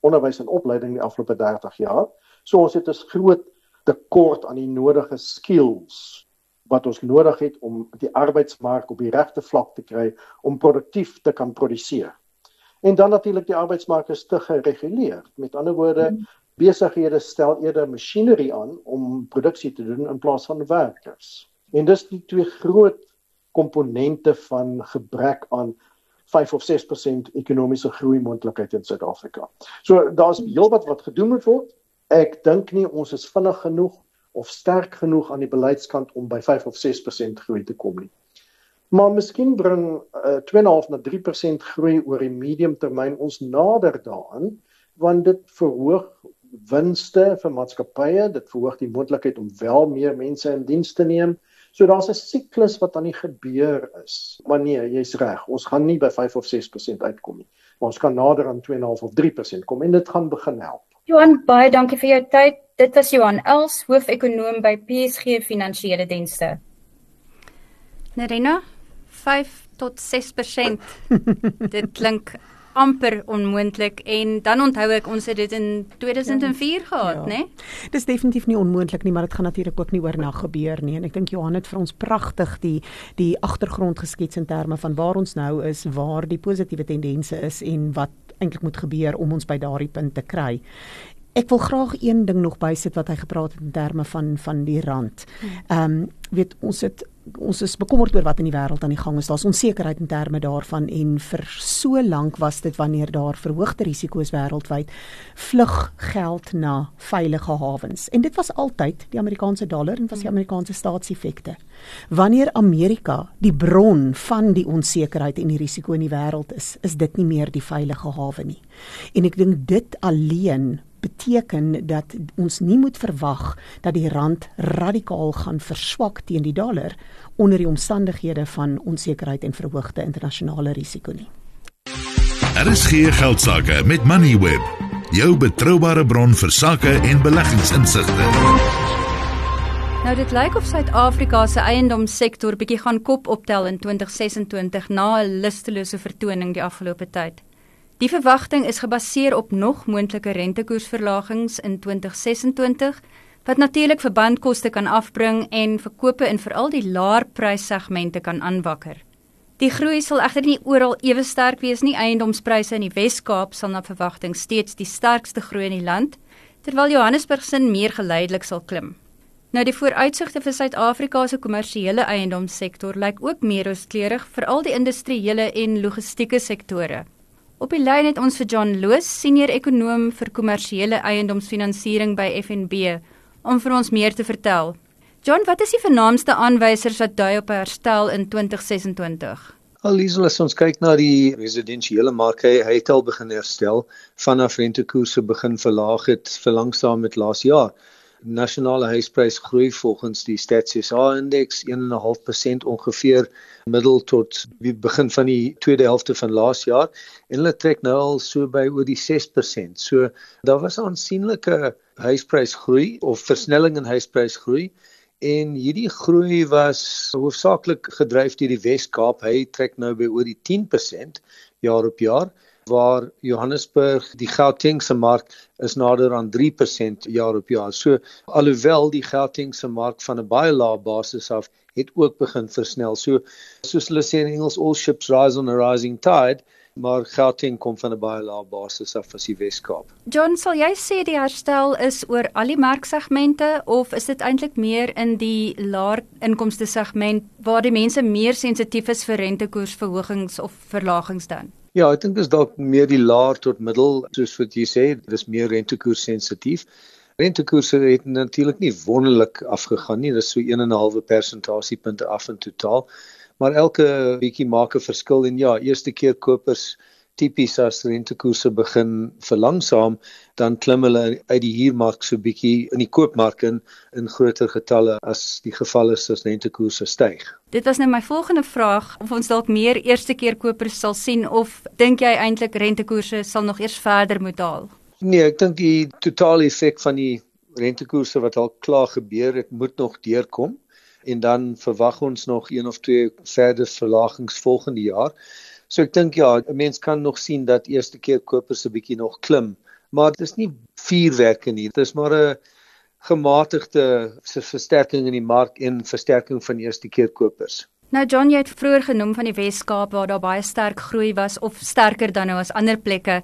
onderwys en opleiding die afgelope 30 jaar. So ons het 'n groot tekort aan die nodige skills wat ons nodig het om die arbeidsmark op die regte vlak te kry om produktief te kan produseer. En dan natuurlik die arbeidsmark is te gereguleer. Met ander woorde, besighede stel eerder masjinerie aan om produksie te doen in plaas van werkers. En dis die twee groot komponente van gebrek aan 5 of 6% ekonomiese groei moontlikheid in Suid-Afrika. So daar's heelwat wat gedoen moet word. Ek dink nie ons is vinnig genoeg of sterk genoeg aan die beleidskant om by 5 of 6% groei te kom nie. Maar miskien bring 2,5 na 3% groei oor die mediumtermyn ons nader daaraan, want dit verhoog winste vir maatskappye, dit verhoog die moontlikheid om wel meer mense in diens te neem. So daar's 'n siklus wat aan die gebeur is. Maar nee, jy's reg, ons gaan nie by 5 of 6% uitkom nie. Maar ons kan nader aan 2,5 of 3% kom en dit gaan begin help. Johan, baie dankie vir jou tyd. Dit was Johan Els, hoofekonoom by PSG Finansiële Dienste. Nerina, 5 tot 6%. Dit klink amper onmoontlik en dan onthou ek ons het dit in 2004 gehad, né? Dis definitief nie onmoontlik nie, maar dit gaan natuurlik ook nie oornag gebeur nie. En ek dink Johan het vir ons pragtig die agtergrond geskets in terme van waar ons nou is, waar die positiewe tendense is en wat eintlik moet gebeur om ons by daardie punt te kry. Ek wil graag een ding nog bysit wat hy gepraat het in terme van die rand. Weet ons is bekommerd oor wat in die wêreld aan die gang is. Daar's onsekerheid in terme daarvan en vir so lank was dit wanneer daar verhoogde risiko's wêreldwyd vlug geld na veilige hawens. En dit was altyd die Amerikaanse dollar en was die Amerikaanse staatseffekte. Wanneer Amerika die bron van die onsekerheid en die risiko in die wêreld is dit nie meer die veilige hawe nie. En ek dink dit alleen beteken dat ons nie moet verwag dat die rand radikaal gaan verswak teen die dollar onder die omstandighede van onsekerheid en verhoogde internasionale risiko nie. RSG Geldsaake met Moneyweb, jou betroubare bron vir sake en beleggingsinsigte. Nou dit lyk of Suid-Afrika se eiendomssektor bietjie gaan kop optel in 2026 na 'n lustelose vertoning die afgelope tyd. Die verwagting is gebaseer op nog moontlike rentekoersverlagings in 2026, wat natuurlik verbandkoste kan afbring en verkope in veral die laer pryssegmente kan aanwakker. Die groei sal egter nie oral ewe sterk wees nie. Eiendomspryse in die Wes-Kaap sal na verwagting steeds die sterkste groei in die land, terwyl Johannesburg se meer geleidelik sal klim. Nou die vooruitsigte vir Suid-Afrika se kommersiële eiendomssektor lyk ook meer rooskleurig, veral die industriële en logistieke sektore. Op die lyn het ons vir John Loos, senior ekonoom vir kommersiële eiendomsfinansiering by FNB, om vir ons meer te vertel. John, wat is die vernaamste aanwysers wat dui op 'n herstel in 2026? Liesel, as ons kyk na die residensiële mark, hy het al begin herstel vanaf rentekoerse begin verlaag het verlangsaam met laas jaar. Nasionale huisprys groei volgens die Stats SA indeks 1,5% ongeveer middel tot begin van die tweede helfte van laas jaar en hulle trek nou al so by oor die 6%. So daar was 'n aansienlike huisprysgroei of versnelling in huisprysgroei en hierdie groei was hoofsaaklik gedryf deur die Wes-Kaap. Hy trek nou by oor die 10% jaar op jaar, waar Johannesburg, die Gautengse mark, is nader aan 3% jaar op jaar. So, alhoewel die Gautengse mark van 'n baie lae basis af, het ook begin versnel. So, soos hulle sê in Engels, all ships rise on a rising tide, maar Gauteng kom van 'n baie lae basis af as die Wes-Kaap. John, sal jy sê die herstel is oor al die marksegmente, of is dit eintlik meer in die laer inkomste segment, waar die mense meer sensitief is vir rentekoersverhogings of verlagings dan? Ja, ek dink dis dalk meer die laer tot middel, soos wat jy sê, dis meer rentekoers sensitief. Rentekoerse het natuurlik nie wonderlik afgegaan nie, dis so 1,5 persentasiepunte af in totaal, maar elke bietjie maak 'n verskil en ja, eerste keer kopers tipies as rentekoerse begin verlangsaam, dan klim hulle uit die huurmark so bietjie in die koopmark in groter getalle as die geval is as rentekoerse styg. Dit was nou my volgende vraag, of ons dalk meer eerste keer kopers sal sien, of dink jy eintlik rentekoerse sal nog eers verder moet daal? Nee, ek dink die totale effek van die rentekoerse wat al klaar gebeur het, moet nog deurkom en dan verwag ons nog 1 of 2 verder verlagings volgende jaar. So ek dink ja, 'n mens kan nog sien dat eerste keer kopers 'n bietjie nog klim, maar dit is nie vuurwerke nie. Dit is maar 'n gematigde versterking in die mark en versterking van eerste keer kopers. Nou John, jy het vroeër genoem van die Wes-Kaap waar daar baie sterk groei was of sterker dan nou as ander plekke.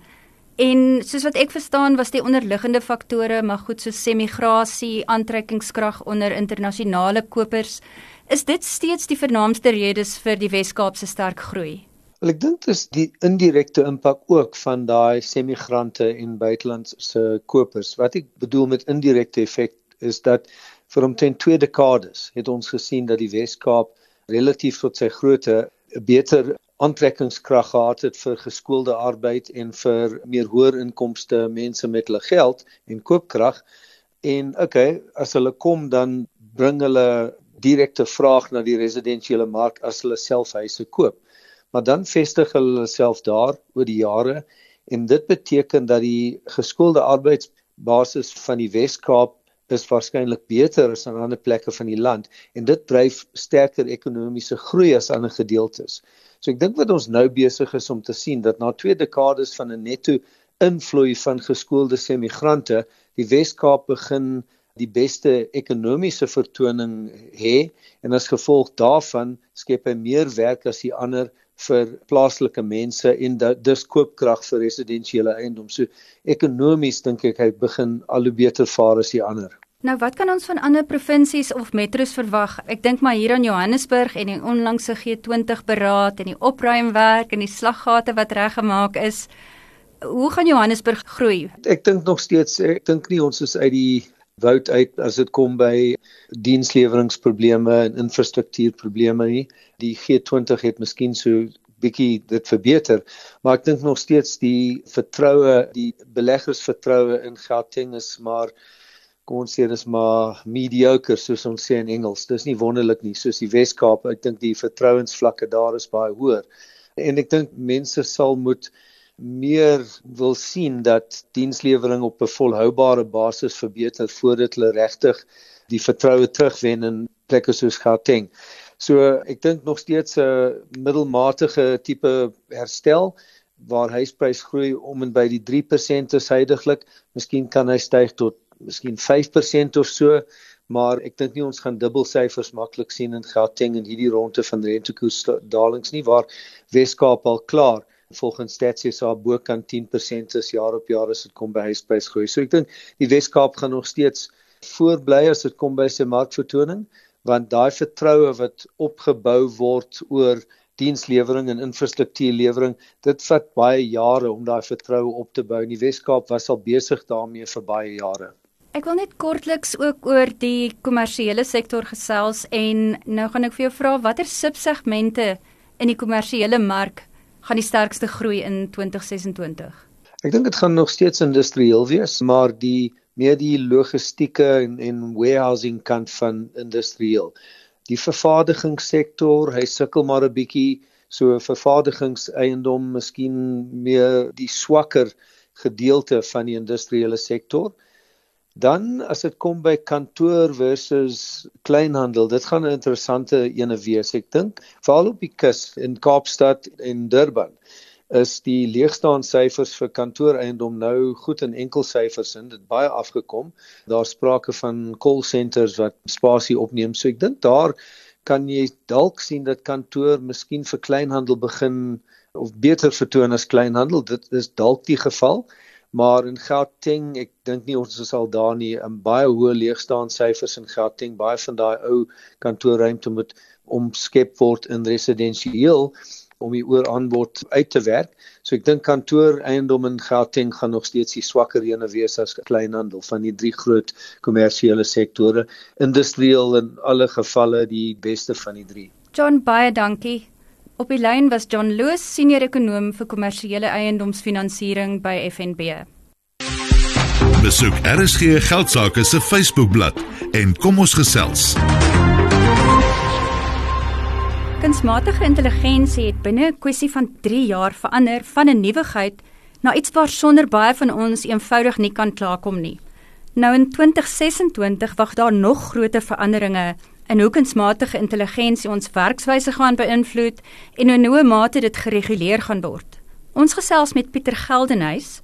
En soos wat ek verstaan was die onderliggende faktore maar goed soos emigrasie, aantrekkingskrag onder internasionale kopers. Is dit steeds die vernaamste redes vir die Wes-Kaap se sterk groei? Wel, ek dink dis die indirekte impak ook van daai semigrante en buitelandse kopers. Wat ek bedoel met indirekte effek is dat vir omtrent 2 dekades het ons gesien dat die Wes-Kaap relatief tot sy grootte 'n beter aantrekkingskrag gehad het vir geskoolde arbeid en vir meer hoër inkomste mense met hulle geld en koopkrag. En as hulle kom dan bring hulle direkte vraag na die residensiële mark as hulle self huise koop. Maar dan vestig hulle self daar oor die jare en dit beteken dat die geskoolde arbeidsbasis van die Wes-Kaap is waarskynlik beter as aan ander plekke van die land en dit dryf sterker ekonomiese groei as ander gedeeltes. So ek dink wat ons nou besig is om te sien dat na 2 dekades van 'n netto invloei van geskoolde semigrante, die Wes-Kaap begin die beste ekonomiese vertoning hê en as gevolg daarvan skep hy meer werk as die ander vir plaaslike mense en dus koopkrag vir residensiële eiendom. So ekonomies dink ek hy begin al hoe beter vaar as die ander. Nou wat kan ons van ander provinsies of metros verwag? Ek dink maar hier aan Johannesburg en die onlangse G20 beraad en die opruimwerk en die slaggate wat reggemaak is. Hoe gaan Johannesburg groei? Ek dink nog steeds, ek dink nie ons is uit die woud uit as dit kom by diensleweringsprobleme en infrastruktuurprobleme nie. Die G20 het miskien so bietjie dit verbeter, maar ek dink nog steeds die vertroue, die beleggersvertroue in Gauteng is maar, kom ons sê, dis maar mediocre, soos ons sê in Engels. Dis nie wonderlik nie, soos die Wes-Kaap. Ek dink die vertrouensvlakke daar is baie hoër. En ek dink mense sal moet meer wil sien dat dienslewering op 'n volhoubare basis verbeter voordat hulle regtig die vertroue terugwen in plekke soos Gauteng. So ek dink nog steeds 'n middelmatige tipe herstel waar huisprys groei om en by die 3% is huidiglik. Miskien kan hy styg tot miskien 5% of so, maar ek dink nie ons gaan dubbelsyfers maklik sien in Gauteng in hierdie ronde van rentekoersdalings nie, waar Wes-Kaap al klaar volgens Stats SA bokant 10% is jaar op jaar as dit kom by huisprysgroei. So ek dink die Wes-Kaap gaan nog steeds voorbly as dit kom by sy markvertoning, want daai vertroue wat opgebou word oor dienslewering en infrastruktuurlewering, dit vat baie jare om daai vertroue op te bou. Die Wes-Kaap was al besig daarmee vir baie jare. Ek wil net kortliks ook oor die kommersiële sektor gesels en nou gaan ek vir jou vra watter subsegmente in die kommersiële mark gaan die sterkste groei in 2026? Ek dink dit gaan nog steeds industrieel wees, maar meer die logistieke en warehousing kant van industrieel. Die vervaardigingssektor, hy sukkel maar 'n bietjie, so vervaardigingseiendom miskien meer die swakker gedeelte van die industriële sektor. Dan as dit kom by kantoor versus kleinhandel, dit gaan 'n interessante ene wees. Ek dink veral op die kus in Kaapstad en Durban is die leegstaansyfers vir kantooreiendom nou goed in enkelsyfers in, dit baie afgekom. Daar's sprake van call centers wat spasie opneem. So ek dink daar kan jy dalk sien dat kantoor miskien vir kleinhandel begin of beter vertoon as kleinhandel. Dit is dalk die geval. Maar in Gauteng, ek dink nie ons is al daar nie, baie hoë leegstaansyfers in Gauteng, baie van daai ou kantoorruimte moet omskep word in residensieel om die ooraanbod uit te werk. So ek dink kantooreiendom in Gauteng gaan nog steeds die swakker ene wees as kleinhandel van die 3 groot kommersiële sektore. Industrieel in alle gevalle die beste van die 3. John, baie dankie. Op die lyn was John Loos, senior ekonoom vir kommersiële eiendomsfinansiering by FNB. Besoek RSG Geldsaake se Facebookblad en kom ons gesels. Kunsmatige intelligensie het binne 'n kwessie van 3 jaar verander van 'n nuwigheid na iets waarsonder baie van ons eenvoudig nie kan klaarkom nie. Nou in 2026 wag daar nog groter veranderinge in hoe kunsmatige intelligensie ons werkswyse gaan beïnvloed en in hoe mate dit gereguleer gaan word. Ons gesels met Pieter Geldenhuys.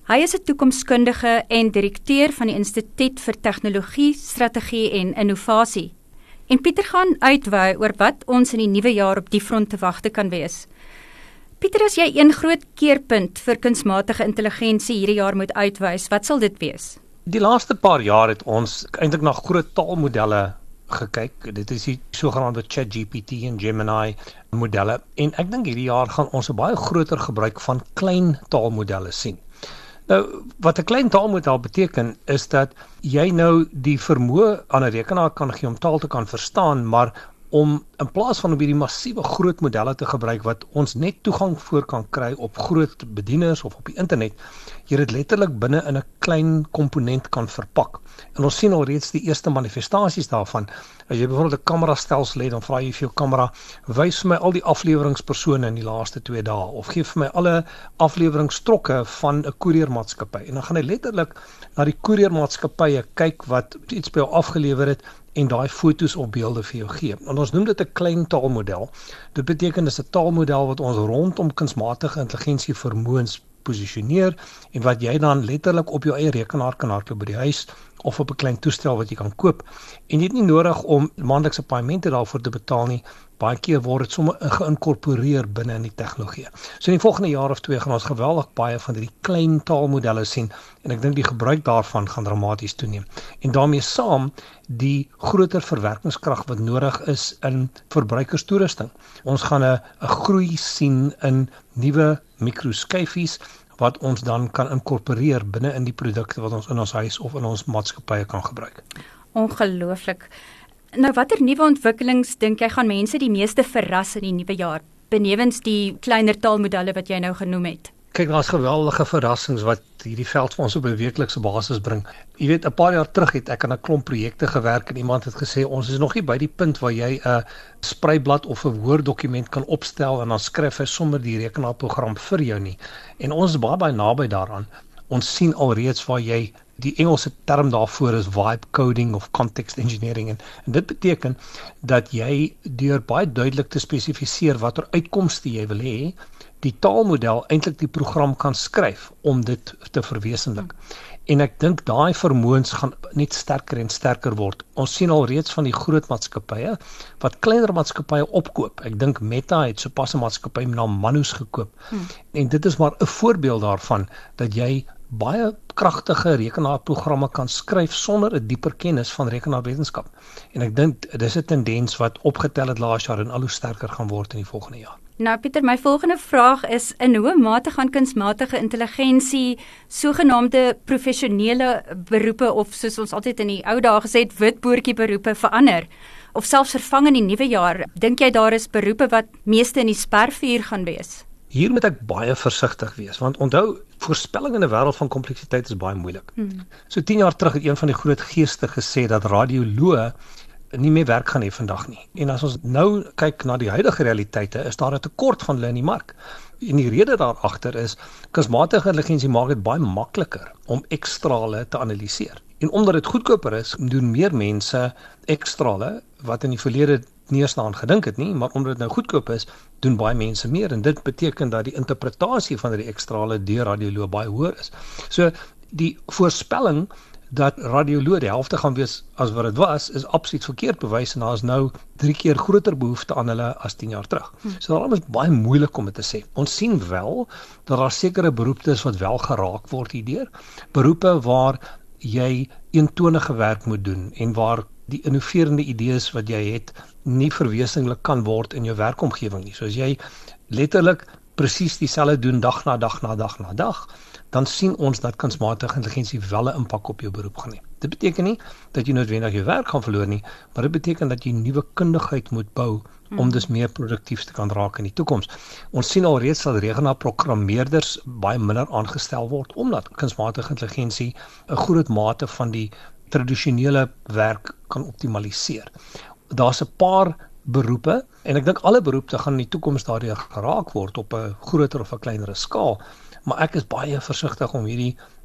Hy is 'n toekomskundige en direkteur van die Instituut vir Tegnologie, Strategie en Innovasie. En Pieter gaan uitwy oor wat ons in die nuwe jaar op die front te wagte kan wees. Pieter, as jy een groot keerpunt vir kunsmatige intelligensie hierdie jaar moet uitwys, wat sal dit wees? Die laaste paar jaar het ons eintlik na groot taalmodelle gekyk. Dit is die sogenaamde ChatGPT en Gemini modelle. En ek dink hierdie jaar gaan ons 'n baie groter gebruik van klein taalmodelle sien. Nou, wat 'n klein taalmodel beteken, is dat jy nou die vermoë aan 'n rekenaar kan gee om taal te kan verstaan, maar om in plaas van om hierdie massiewe groot modelle te gebruik wat ons net toegang voor kan kry op groot bedieners of op die internet, jy dit letterlik binne in 'n klein komponent kan verpak. En ons sien al reeds die eerste manifestasies daarvan. As jy byvoorbeeld 'n kamerastelsel het, dan vra jy vir jou kamera, wys vir my al die afleweringspersone in die laaste 2 dae, of gee vir my alle afleweringstrokke van 'n koeriermaatskappy. En dan gaan hy letterlik na die koeriermaatskappye kyk wat iets by jou afgelewer het, en daai foto's of beelde vir jou gee. En ons noem dit 'n klein taalmodel. Dit beteken dis 'n taalmodel wat ons rondom kunsmatige intelligensie vermoëns posisioneer en wat jy dan letterlik op jou eie rekenaar kan hardloop by die huis of op 'n klein toestel wat jy kan koop. En jy het nie nodig om maandelikse paaiemente daarvoor te betaal nie. Baie keer word dit sommer geïnkorporeer binne in die tegnologie. So in die volgende jaar of 2 gaan ons geweldig baie van hierdie klein taalmodelle sien en ek dink die gebruik daarvan gaan dramaties toeneem. En daarmee saam die groter verwerkingskrag wat nodig is in verbruikerstoerusting. Ons gaan 'n groei sien in nuwe mikroskyfies wat ons dan kan inkorporeer binne in die produkte wat ons in ons huis of in ons maatskappye kan gebruik. Ongelooflik. Nou, watter nuwe ontwikkelings dink jy gaan mense die meeste verras in die nuwe jaar, benewens die kleiner taalmodelle wat jy nou genoem het? Kyk, daar's geweldige verrassings wat hierdie veld vir ons op 'n weeklikse basis bring. Jy weet, 'n paar jaar terug het ek aan 'n klomp projekte gewerk en iemand het gesê, ons is nog nie by die punt waar jy 'n spreiblad of 'n Word-dokument kan opstel en dan skryf hy sommer die rekenaarprogram vir jou nie. En ons is baie naby daaraan. Ons sien alreeds waar jy, die Engelse term daarvoor is vibe coding of context engineering, en dit beteken dat jy deur baie duidelik te spesifiseer watter uitkomste jy wil hê, die taalmodel eintlik die program kan skryf om dit te verwesenlik. En ek dink daai vermoëns gaan net sterker en sterker word. Ons sien al reeds van die groot maatskappye wat kleiner maatskappye opkoop. Ek dink Meta het sopas 'n maatskappy met naam Manus gekoop. En dit is maar 'n voorbeeld daarvan dat jy baie kragtige rekenaarprogramme kan skryf sonder 'n dieper kennis van rekenaarwetenskap. En ek dink dis 'n tendens wat opgetel het laas jaar en al hoe sterker gaan word in die volgende jaar. Nou Pieter, my volgende vraag is, in hoe mate gaan kunsmatige intelligensie sogenaamde professionele beroepe, of soos ons altyd in die ou dae gesê het, witboortjie beroepe verander, of selfs vervang in die nuwe jaar? Dink jy daar is beroepe wat meeste in die spervuur gaan wees? Hier moet ek baie versigtig wees, want onthou, voorspelling in 'n wêreld van kompleksiteit is baie moeilik. So 10 jaar terug het een van die groot geeste gesê dat radioloë nie meer werk gaan hê vandag nie. En as ons nou kyk na die huidige realiteite, is daar 'n tekort van hulle in die mark. En die rede daar agter is, kunsmatige intelligensie maak dit baie makliker om ekstrale te analiseer. En omdat dit goedkoper is, doen meer mense ekstrale wat in die verlede nie eens daaraan gedink het nie, maar omdat dit nou goedkoop is, doen baie mense meer, en dit beteken dat die interpretasie van die ekstrale deur radioloë baie hoër is. So die voorspelling dat radioloë die helfte gaan wees as wat dit was, is absoluut verkeerd bewys, en daar is nou 3 keer groter behoefte aan hulle as 10 jaar terug. So daarom is het baie moeilik om dit te sê. Ons sien wel dat daar sekere beroeptes wat wel geraak word hierdeur, beroepe waar jy eentonige werk moet doen en waar die innoverende idees wat jy het nie verwesenlik kan word in jou werkomgewing nie. So as jy letterlik presies dieselfde doen dag na dag, dan sien ons dat kunsmatige intelligensie wel 'n impak op jou beroep gaan hê. Dit beteken nie dat jy noodwendig jou werk gaan verloor nie, maar dit beteken dat jy nuwe kundigheid moet bou om dus meer produktief te kan raak in die toekoms. Ons sien al reeds dat rekenaarprogrammeerders baie minder aangestel word, omdat kunsmatige intelligensie 'n groot mate van die tradisionele werk kan optimaliseer. Daar's 'n paar beroepe, en ek dink alle beroepe gaan in die toekoms daardeur geraak word op 'n groter of 'n kleinere skaal, maar ek is baie versigtig om hierdie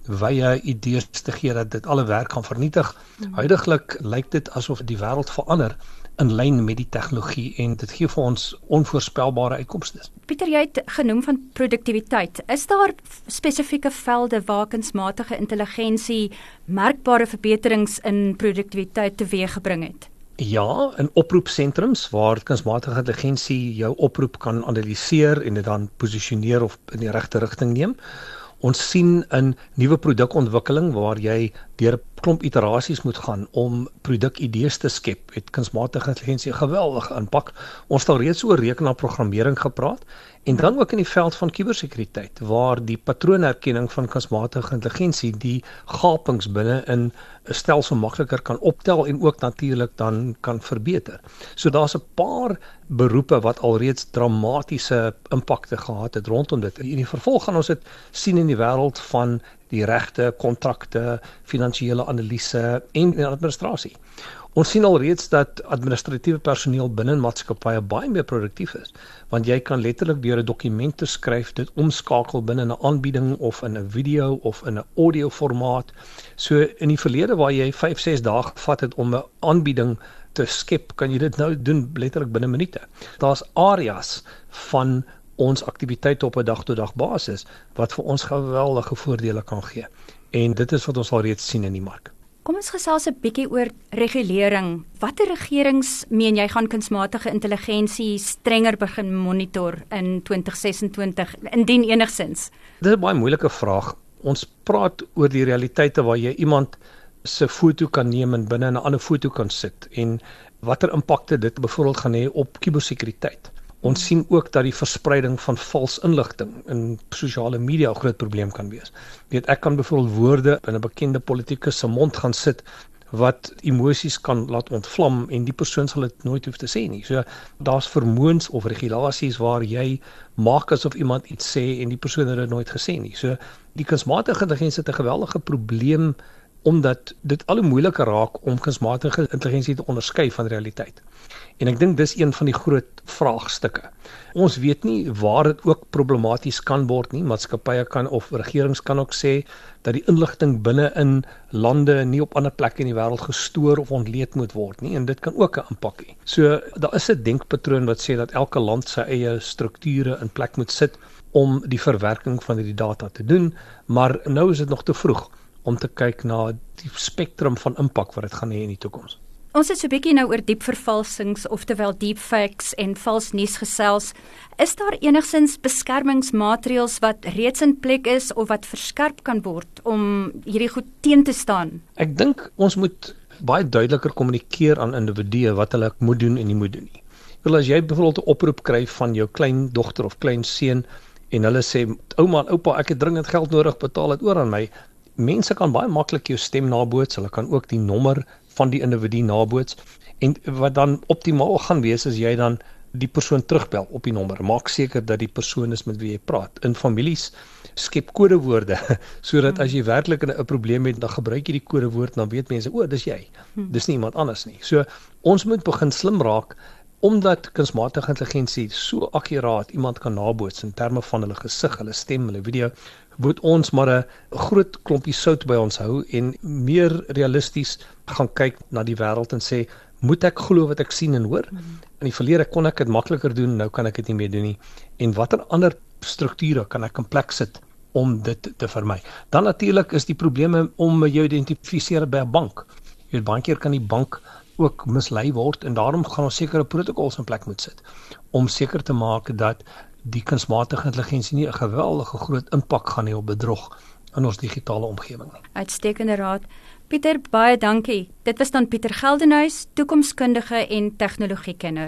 wye idees te gee dat dit alle werk gaan vernietig. Huidiglik lyk dit asof die wêreld verander in lyn met die tegnologie en dit gee vir ons onvoorspelbare uitkomste. Pieter, jy het genoem van produktiwiteit. Is daar spesifieke velde waar kunsmatige intelligensie merkbare verbeterings in produktiwiteit teweeggebring het? Ja, in oproepsentrums waar kunsmatige intelligensie jou oproep kan analiseer en dit dan posisioneer of in die regte rigting neem. Ons sien in nuwe produkontwikkeling waar jy deur 'n klomp iterasies moet gaan om produkidees te skep, het kunsmatige intelligensie 'n geweldige impak. Ons het al reeds oor rekenaarprogrammering gepraat en dan ook in die veld van kubersekuriteit waar die patroonherkenning van kunsmatige intelligensie die gapings binne in 'n stelsel makliker kan optel en ook natuurlik dan kan verbeter. So daar's 'n paar beroepe wat alreeds dramatiese impakte gehad het rondom dit. In die vervolg gaan ons dit sien in die wêreld van die regte, kontrakte, finansiële analise en administrasie. Ons sien alreeds dat administratiewe personeel binne maatskappye baie meer produktief is, want jy kan letterlik deur 'n dokument te skryf dit omskakel binne 'n aanbieding of in 'n video of in 'n audio formaat. So in die verlede waar jy 5-6 dae gevat het om 'n aanbieding te skep, kan jy dit nou doen letterlik binne minute. Daar's areas van ons aktiwiteite op 'n dag-tot-dag basis wat vir ons geweldige voordele kan gee. En dit is wat ons al reeds sien in die mark. Kom ons gesels 'n bietjie oor regulering. Watter regerings meen jy gaan kunsmatige intelligensie strenger begin monitor in 2026, indien enigsins? Dit is 'n baie moeilike vraag. Ons praat oor die realiteite waar jy iemand se foto kan neem en binne 'n ander foto kan sit en watter impakte dit byvoorbeeld gaan hê op kubersekuriteit. Ons sien ook dat die verspreiding van vals inligting in sosiale media 'n groot probleem kan wees. Ek kan byvoorbeeld woorde in 'n bekende politikus se mond gaan sit wat emosies kan laat ontvlam en die persoon sal dit nooit hoef te sê nie. So daar's vermoëns of regulasies waar jy maak asof iemand iets sê en die persoon het dit nooit gesê nie. So die kunsmatige intelligensie het 'n geweldige probleem omdat dit al hoe moeiliker raak om kunsmatige intelligensie te onderskei van realiteit. En ek dink dis een van die groot vraagstukke. Ons weet nie waar dit ook problematies kan word nie. Maatskappye kan of regerings kan ook sê dat die inligting binne in lande nie op ander plekke in die wêreld gestoor of ontleed moet word nie en dit kan ook 'n impak hê. So daar is 'n denkpatroon wat sê dat elke land sy eie strukture in plek moet sit om die verwerking van hierdie data te doen, maar nou is dit nog te vroeg om te kyk na die spektrum van impak wat dit gaan hê in die toekoms. Ons het so 'n bietjie nou oor diepvervalsings, oftewel deepfakes en vals nuus gesels. Is daar enigsins beskermingsmaatreëls wat reeds in plek is of wat verskerp kan word om hierdie goed teen te staan? Ek dink ons moet baie duideliker kommunikeer aan individue wat hulle moet doen en nie moet doen nie. As jy byvoorbeeld 'n oproep kry van jou klein dogter of klein seun en hulle sê, ouma en oupa, ek het dringend geld nodig, betaal dit oor aan my. Mense kan baie maklik jou stem naboots, hulle kan ook die nommer van die individu naboots en wat dan optimaal gaan wees is jy dan die persoon terugbel op die nommer. Maak seker dat die persoon is met wie jy praat. In families skep kodewoorde sodat as jy werklik 'n probleem het, dan gebruik jy die kodewoord en dan weet mense, dis jy. Dis nie iemand anders nie. So ons moet begin slim raak omdat kunsmatige intelligensie so akkuraat iemand kan naboots in terme van hulle gesig, hulle stem, hulle video, moet ons maar 'n groot klompie sout by ons hou en meer realisties gaan kyk na die wêreld en sê, moet ek glo wat ek sien en hoor? In die verlede kon ek dit makliker doen, nou kan ek dit nie meer doen nie. En watter ander strukture kan ek in plek sit om dit te vermy? Dan natuurlik is die probleme om jou identifiseer by 'n bank. Jy weet, baie keer kan die bank ook mislei word en daarom gaan ons sekere protokols in plek moet sit om seker te maak dat die kunsmatige intelligensie nie 'n geweldige groot impak gaan hê op bedrog in ons digitale omgewing nie. Uitstekende raad. Pieter, baie dankie. Dit was dan Pieter Geldenhuys, toekomskundige en tegnologiekenner.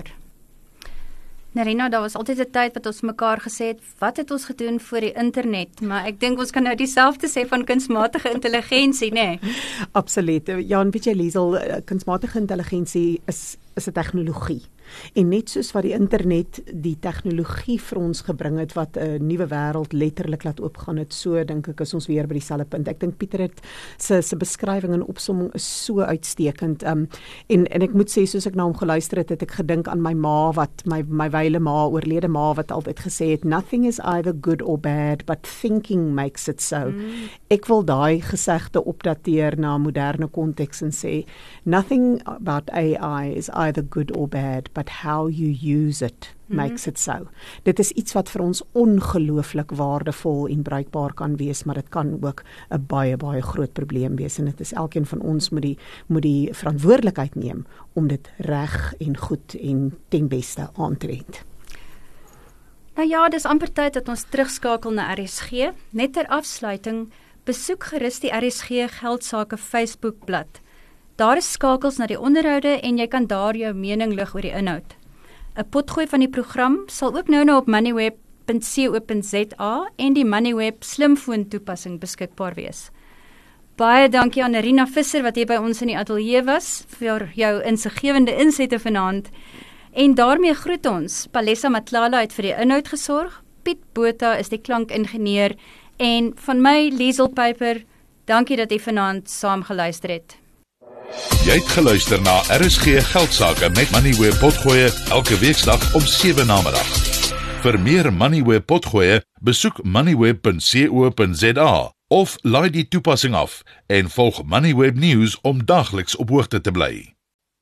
Nerina, daar was altyd 'n tyd wat ons mekaar gesê het, wat het ons gedoen vir die internet? Maar ek dink ons kan nou dieselfde sê van kunsmatige intelligensie, né? Absoluut. Jan, weet jy Liesel, kunsmatige intelligensie is is 'n tegnologie. En net soos wat die internet die tegnologie vir ons gebring het wat 'n nuwe wêreld letterlik laat oopgaan het, so dink ek is ons weer by dieselfde punt. Ek dink Pieter het se beskrywing en opsomming is so uitstekend. En ek moet sê, soos ek na hom geluister het, het ek gedink aan my ma, wat my wyle ma, oorlede ma, wat altyd gesê het, nothing is either good or bad, but thinking makes it so. Ek wil daai gesegde opdateer na 'n moderne konteks en sê, nothing about AI is either good or bad, but how you use it makes it so. Dit is iets wat vir ons ongelooflik waardevol en bruikbaar kan wees, maar dit kan ook 'n baie groot probleem wees, en dit is elkeen van ons moet die verantwoordelikheid neem om dit reg en goed en ten beste aan te wend. Nou ja, dis amper tyd dat ons terugskakel na RSG. Net ter afsluiting, besoek gerus die RSG Geldsaake Facebookblad. Daar is skakels na die onderhoude en jy kan daar jou mening lig oor die inhoud. 'n Potgooi van die program sal ook nou op moneyweb.co.za en die Moneyweb slimfoon toepassing beskikbaar wees. Baie dankie aan Nerina Visser wat hier by ons in die ateljee was vir jou insiggewende insette vanaand. En daarmee groet ons. Palesa Matlala het vir die inhoud gesorg. Piet Botha is die klankingenieur en van my Liesel Pyper, dankie dat jy vanaand saam geluister het. Jy het geluister na RSG Geldsaake met Moneyweb Potgooi elke weeksdag om 7 namiddag. Vir meer Moneyweb Potgooi, besoek moneyweb.co.za of laai die toepassing af en volg Moneyweb News om dagliks op hoogte te bly.